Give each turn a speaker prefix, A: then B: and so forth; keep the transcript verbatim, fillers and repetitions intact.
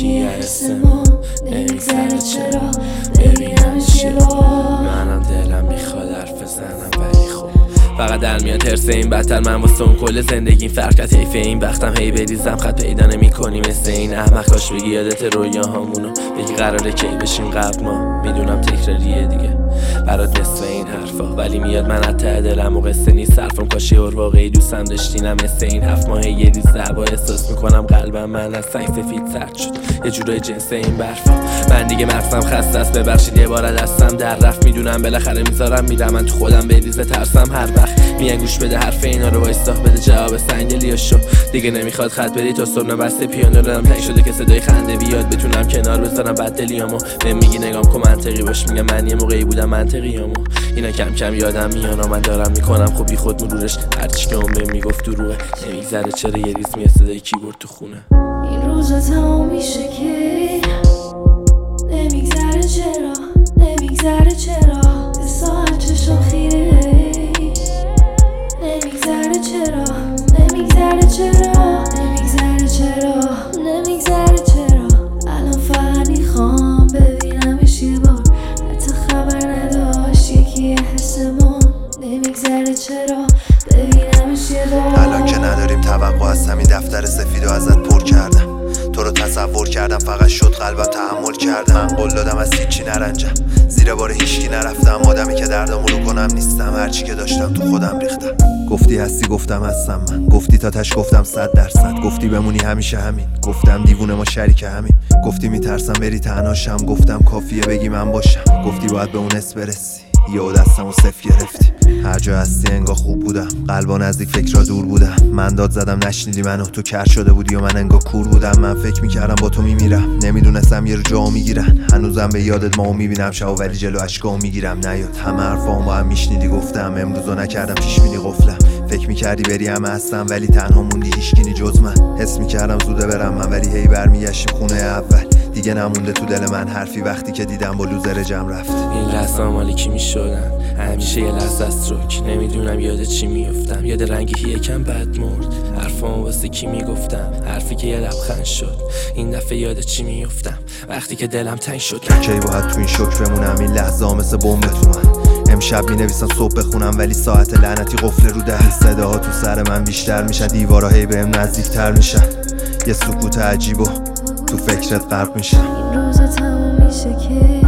A: یکی حس ما نمیگذره چرا ببینمش یه بار. منم دلم میخواد حرف بزنم ولی خب فقط در میاد ترس این بدتر من واسه اون کل زندگی فرقت حیف این وقتم هی بریزم خط پیدا نمی کنی مثل این احمق. کاش بگی یادت رویاهامونو بگی قراره کی بشیم قبل ما. میدونم تکراریه دیگه برات مثل این حرفا ولی میاد من از ته دلم و قصه نیست حرفم. کاش یه واقعی دوستم داشتینم مثل این هفت ماه یه ریز دربا احساس میکنم قلبم من از سنگ سفید سرد شد یه جورای جنس این برفا. من دیگه مغزم خسته است ببخشید یه بار دستم در رفت. میدونم بالاخره میذارم میرم من تو خودم بریزه ترسم هر وقت میان گوش بده حرف اینا رو وایستا بده جواب سنگلی شو. دیگه نمیخواد خط بدی تا صبح بسته پیانو دارم تنگ شده که صدای خنده بیاد بتونم کنار بذارم بد دلیامو. بهم میگی نگام کن منطقی باش میگم من یه موقعی بودم منطقیامو. اینا کم کم یادم میانا من دارم میکنم خب بی خود مرورش هرچی که اون بهم میگفت دروغه. نمیگذره چرا یه ریز میاد صدای کیبورد تو خونه.
B: این روزا تمام میشه که نمیگذره چرا نمیگذره چرا یه ساعت چشم خیره نمیگذره چرا نمیگذره چرا نمیگذره چرا نمیگذره چرا الان فقط میخوام ببینمش یه بار حتی خبر نداشت یکی حسمون نمیگذره چرا ببینمش یه بار.
C: الان که نداریم توقع از همین دفتر سفید و ازت پر کردم تو رو تصور کردم فقط شد قلبم تحمل کردم. من قول دادم از هیچی نرنجم زیر بار هیچکی نرفتم آدمی که دردمو رو کنم نیستم هرچی که داشتم تو خودم ریختم. گفتی هستی گفتم هستم من گفتی تا تش گفتم صد درصد گفتی بمونی همیشه همین گفتم دیوونه ما شریک همین گفتی میترسم بری تنهاشم گفتم کافیه بگی من باشم گفتی باید به اون اس برسی یهو دستمو صفر گرفتی. هر جا هستی انگار خوب بودم قلبا نزدیک فکرها دور بودم. من داد زدم نشنیدی منو تو کر شده بودی و من انگار کور بودم. من فکر میکردم با تو میمیرم نمیدونستم یه رو جا میگیرن. هنوزم به یادت ما میبینم شب ولی جلو اشکا میگیرم نیاد همه حرفام با هم میشنیدی گفتم امروزو نکردم پیش بینی قفلم. فکر میکردی بری همه هستم ولی تنها موندی هیچکی جز من. حس میکردم زوده برم من ولی هی برمیگشتیم خونه اول. دیگه نمونده تو دل من حرفی وقتی که دیدم با لوزر جمع رفت.
A: این لحظه مالی کی میشدن همیشه یه لحظه است روک نمیدونم یاد چی میفتم یاد رنگی یکم بد مرد حرفام واسه کی میگفتم حرفی که یه لبخند شد این دفعه یاد چی میفتم وقتی که دلم تنگ شد.
C: کی باید تو این شوک بمونم این لحظه ها مثل بمب تو من. امشب می نویسم صبح بخونم ولی ساعت لعنتی قفل رو ده. صداها تو سر من بیشتر میشن دیوارا هی بهم نزدیکتر میشن یه سکوت عجیب و تو فکرت غرق میشم.
B: این روزا تمام میشه که